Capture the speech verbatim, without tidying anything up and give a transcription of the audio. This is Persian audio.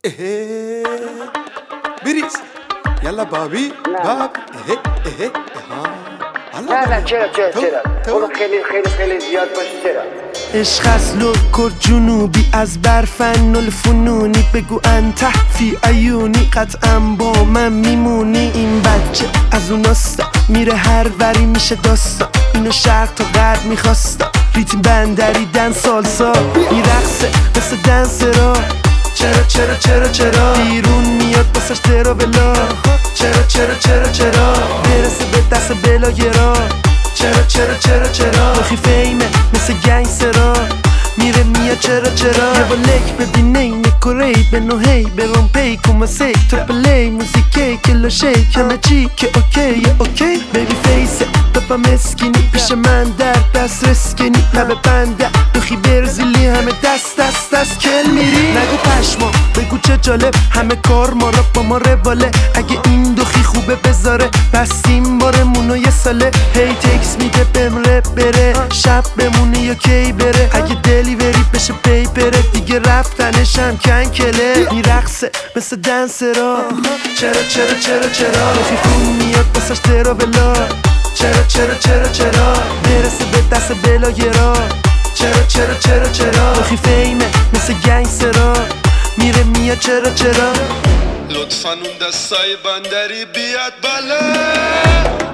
اهه بریز یلا بابی باب اهه اهه نه نه چرا چرا چرا اون خیلی خیلی خیلی زیاد باشه چرا عشق از لوکر جنوبی از برفن الفنونی بگو انت فی عیونی قطعا با من میمونی این بچه از اوناستا میره هر وری میشه داستا اینو شرق تا غرب میخواستا ریتم بندری دن سالسا میرقصه مثل دنسرا چرا چرا چرا چرا بیرون میاد بسش ترا بلا چرا چرا چرا چرا برسه به دست بلاگرا چرا چرا چرا چرا بخی فیمه مثل گنگسترا میره میاد چرا چرا یه با لک ببینه اینه کوری به نوهی به رومپی کومه سیک تو پلی موزیکی کلا شیک همه چی که اوکیه اوکی بیبی فیسه بپا مسکینی پیش من در دست رسکنی لبه بنده بخی برزیلی همه دست دست دست کل میری نگو پشما بگو چه جالب همه کار ما را با ما رواله اگه این دوخی خوبه بذاره پس این بارمونو یه ساله هی تکس میده بهم رپ بره شب بمونه یا کی بره اگه دلیوری بشه پی بره دیگه رفتنش هم کنکله میرقصه مثل دنسرا چرا چرا چرا چرا بخی خون میاد بسش ترا بلا چرا چرا چرا چرا برسه به دست بلاگرا چرا چرا چرا چرا بخی فیمه مثل گنگسترا میره میاد چرا چرا لطفاً اون دستای بندری بیاد بالا